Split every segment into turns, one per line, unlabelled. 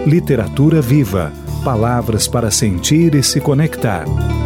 Literatura Viva. Palavras para sentir e se conectar.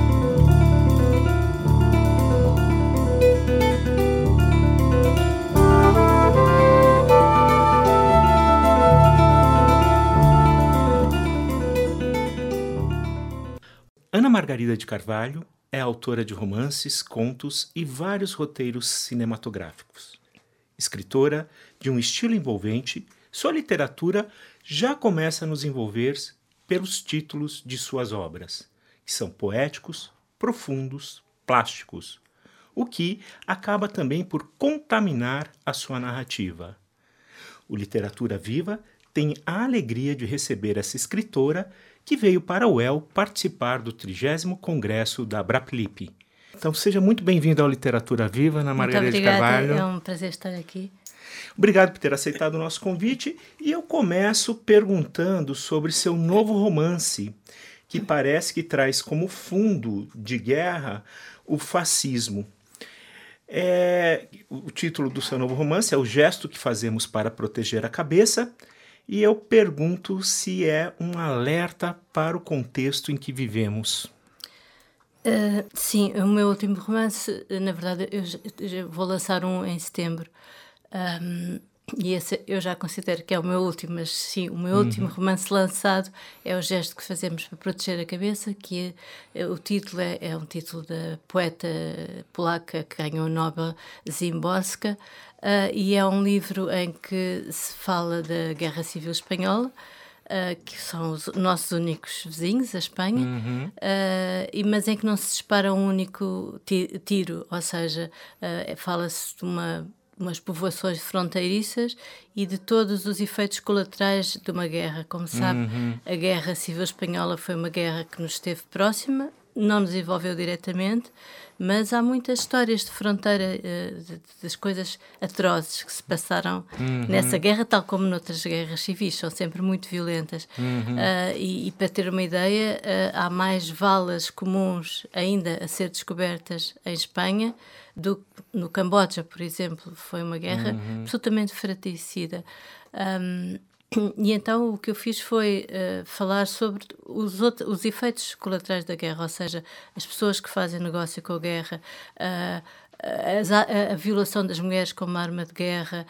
Ana Margarida de Carvalho é autora de romances, contos e vários roteiros cinematográficos. Escritora de um estilo envolvente, sua literatura já começa a nos envolver pelos títulos de suas obras, que são poéticos, profundos, plásticos, o que acaba também por contaminar a sua narrativa. O Literatura Viva tem a alegria de receber essa escritora que veio para o UEL participar do 30º Congresso da Abraplip. Então seja muito bem-vinda ao Literatura Viva, Ana Margarida de Carvalho.
É um prazer estar aqui.
Obrigado por ter aceitado o nosso convite e eu começo perguntando sobre seu novo romance, que parece que traz como fundo de guerra o fascismo. O título do seu novo romance é O Gesto que Fazemos para Proteger a Cabeça, e eu pergunto se é um alerta para o contexto em que vivemos.
Sim, o meu último romance, na verdade, eu vou lançar um em setembro. E esse eu já considero que é o meu último, mas sim, o meu último romance lançado é O Gesto que Fazemos para Proteger a Cabeça, que o título é um título da poeta polaca que ganhou o Nobel, Szymborska, e é um livro em que se fala da Guerra Civil Espanhola, que são os nossos únicos vizinhos, a Espanha, mas em que não se dispara um único tiro, ou seja, fala-se de umas povoações fronteiriças e de todos os efeitos colaterais de uma guerra. Como sabe, a Guerra Civil Espanhola foi uma guerra que nos esteve próxima, não nos envolveu diretamente, mas há muitas histórias de fronteira, das coisas atrozes que se passaram nessa guerra, tal como noutras guerras civis, são sempre muito violentas. E para ter uma ideia, há mais valas comuns ainda a ser descobertas em Espanha do que no Camboja, por exemplo. Foi uma guerra absolutamente fratricida. E então o que eu fiz foi falar sobre os efeitos colaterais da guerra, ou seja, as pessoas que fazem negócio com a guerra, a violação das mulheres como arma de guerra,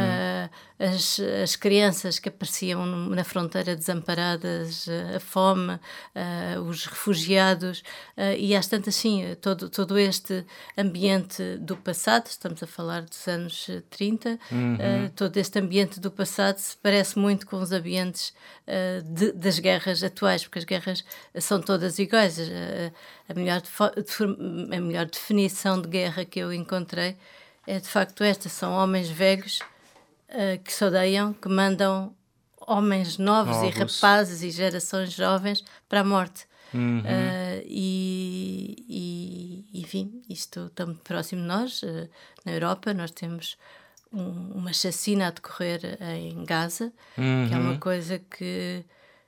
as crianças que apareciam na fronteira desamparadas, a fome, os refugiados, e às tantas, sim, todo este ambiente do passado, estamos a falar dos anos 30, todo este ambiente do passado se parece muito com os ambientes das guerras atuais, porque as guerras são todas iguais. A melhor definição de guerra que eu encontrei é de facto esta: são homens velhos que se odeiam, que mandam homens novos e rapazes e gerações jovens para a morte. Enfim, isto está muito próximo de nós. Na Europa nós temos uma chacina a decorrer em Gaza, que é uma coisa que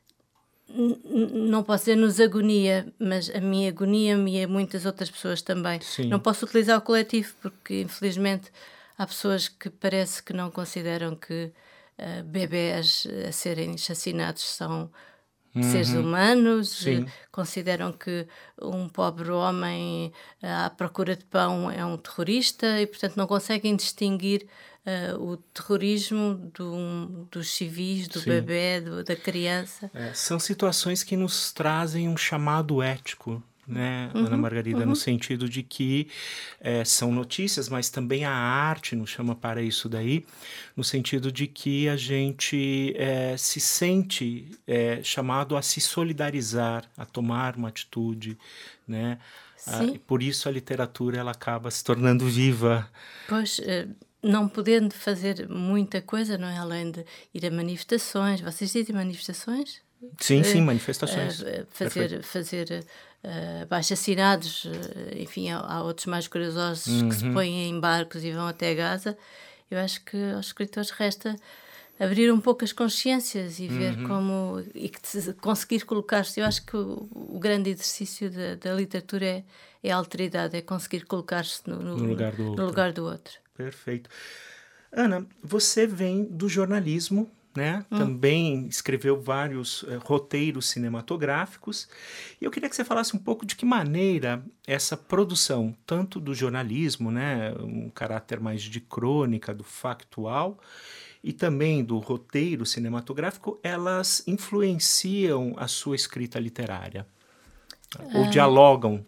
não posso dizer nos agonia, mas a minha agonia-me e a muitas outras pessoas também.
Sim.
Não posso utilizar o coletivo, porque infelizmente há pessoas que parece que não consideram que bebés a serem chacinados são seres humanos, consideram que um pobre homem à procura de pão é um terrorista e, portanto, não conseguem distinguir o terrorismo dos civis, do bebé, da criança.
São situações que nos trazem um chamado ético, né, Ana Margarida, no sentido de que são notícias, mas também a arte nos chama para isso daí, no sentido de que a gente se sente chamado a se solidarizar, a tomar uma atitude, né? Por isso a literatura ela acaba se tornando viva.
Pois, não podendo fazer muita coisa, não é? Além de ir a manifestações. Vocês dizem manifestações?
Sim, manifestações.
Fazer abaixo-assinados, enfim, há outros mais corajosos que se põem em barcos e vão até Gaza. Eu acho que aos escritores resta abrir um pouco as consciências e ver como... e conseguir colocar-se. Eu acho que o grande exercício da literatura é a alteridade, é conseguir colocar-se no lugar do outro.
Perfeito. Ana, você vem do jornalismo, né? Também escreveu vários roteiros cinematográficos. E eu queria que você falasse um pouco de que maneira essa produção, tanto do jornalismo, né? Um caráter mais de crônica, do factual, e também do roteiro cinematográfico, elas influenciam a sua escrita literária? Ou dialogam?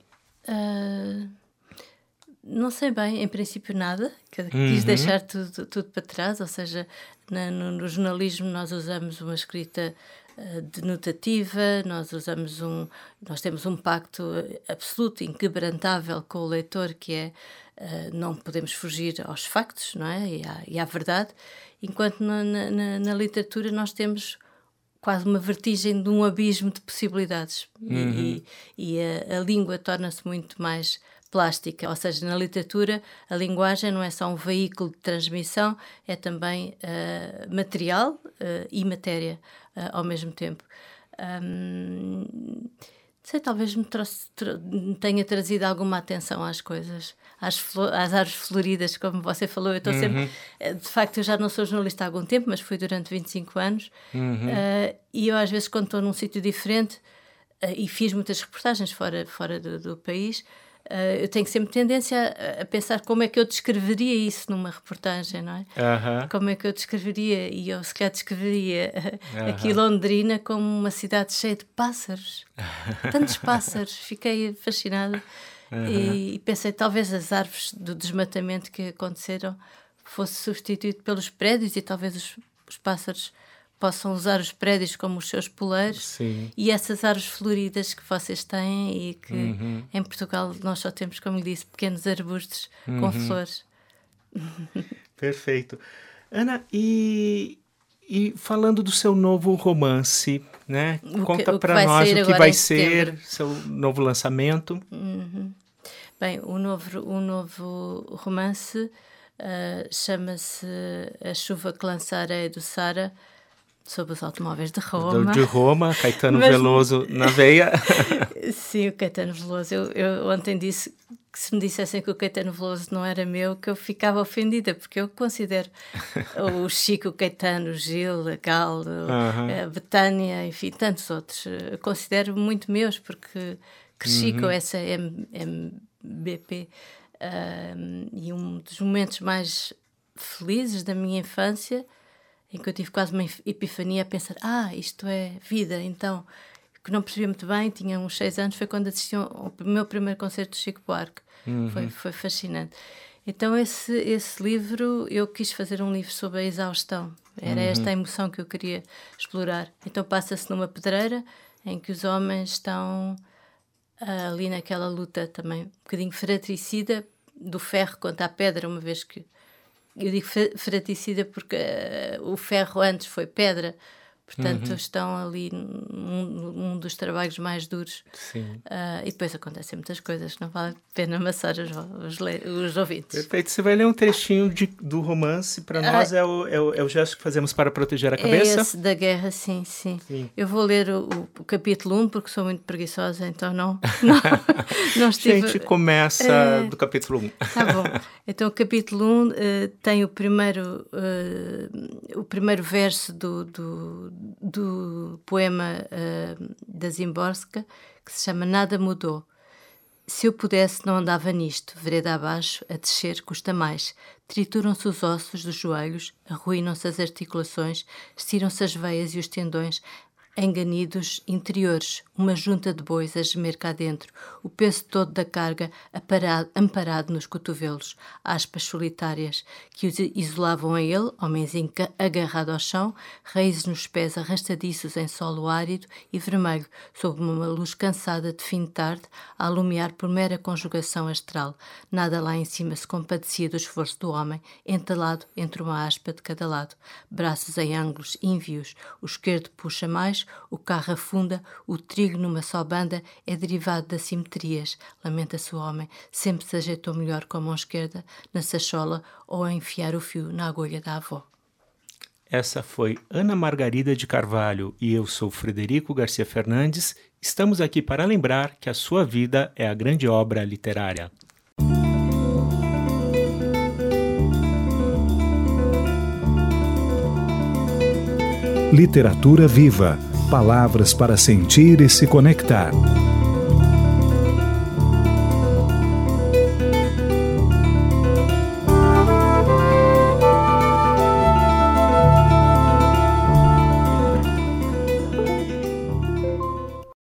Não sei bem, em princípio nada, quis deixar tudo para trás, ou seja, no jornalismo nós usamos uma escrita denotativa, nós temos um pacto absoluto, inquebrantável com o leitor, que é não podemos fugir aos factos, não é? E à verdade, enquanto na literatura nós temos quase uma vertigem de um abismo de possibilidades e a língua torna-se muito mais plástica, ou seja, na literatura a linguagem não é só um veículo de transmissão, é também material e matéria ao mesmo tempo. Sei, talvez me tenha trazido alguma atenção às coisas, às árvores floridas, como você falou. Eu estou sempre... De facto, eu já não sou jornalista há algum tempo, mas fui durante 25 anos. E eu, às vezes, quando estou num sítio diferente, e fiz muitas reportagens fora do país, eu tenho sempre tendência a pensar como é que eu descreveria isso numa reportagem, não é? Como é que eu descreveria, e eu se calhar descreveria aqui Londrina como uma cidade cheia de pássaros, tantos pássaros, fiquei fascinada e pensei, talvez as árvores do desmatamento que aconteceram fosse substituído pelos prédios e talvez os pássaros possam usar os prédios como os seus poleiros. Sim. E essas árvores floridas que vocês têm e que em Portugal nós só temos, como lhe disse, pequenos arbustos com flores.
Perfeito. Ana, e falando do seu novo romance, né? Conta para nós o que vai ser seu novo lançamento.
Bem, o novo romance chama-se A Chuva que Lança a Areia do Sara, sobre os automóveis de Roma.
De Roma, Caetano Veloso na veia.
Sim, o Caetano Veloso. Eu ontem disse que se me dissessem que o Caetano Veloso não era meu, que eu ficava ofendida, porque eu considero o Chico, o Caetano, o Gil, a Gal, a Betânia, enfim, tantos outros. Eu considero muito meus, porque cresci com essa MBP. E um dos momentos mais felizes da minha infância, em que eu tive quase uma epifania a pensar, isto é vida, então, que não percebia muito bem, tinha uns 6 anos, foi quando assisti ao meu primeiro concerto do Chico Buarque. Foi fascinante. Então esse livro, eu quis fazer um livro sobre a exaustão, era esta a emoção que eu queria explorar. Então passa-se numa pedreira em que os homens estão ali naquela luta também um bocadinho fratricida do ferro contra a pedra, uma vez que eu digo fratricida porque o ferro antes foi pedra, portanto estão ali num dos trabalhos mais duros. E depois acontecem muitas coisas, não vale a pena amassar os ouvintes.
Perfeito, você vai ler um trechinho do romance, para nós é o gesto que fazemos para proteger a cabeça?
É esse da guerra, sim. Eu vou ler o capítulo 1 porque sou muito preguiçosa, então não estive...
A gente começa do capítulo 1.
Tá bom. Então o capítulo 1 tem o primeiro verso do poema da Zimborska, que se chama Nada Mudou. Se eu pudesse, não andava nisto, vereda abaixo, a descer custa mais. Trituram-se os ossos dos joelhos, arruinam-se as articulações, estiram-se as veias e os tendões, enganidos interiores, uma junta de bois a gemer cá dentro, o peso todo da carga amparado nos cotovelos, aspas solitárias que os isolavam a ele, homenzinho agarrado ao chão, raízes nos pés arrastadiços em solo árido e vermelho, sob uma luz cansada de fim de tarde, a alumiar por mera conjugação astral. Nada lá em cima se compadecia do esforço do homem, entalado entre uma aspa de cada lado, braços em ângulos ínvios, o esquerdo puxa mais, o carro afunda, o trigo numa só banda é derivado das simetrias. Lamenta-se o homem, sempre se ajeitou melhor com a mão esquerda, na sachola ou a enfiar o fio na agulha da avó.
Essa foi Ana Margarida de Carvalho e eu sou Frederico Garcia Fernandes. Estamos aqui para lembrar que a sua vida é a grande obra literária.
Literatura viva. Palavras para sentir e se conectar.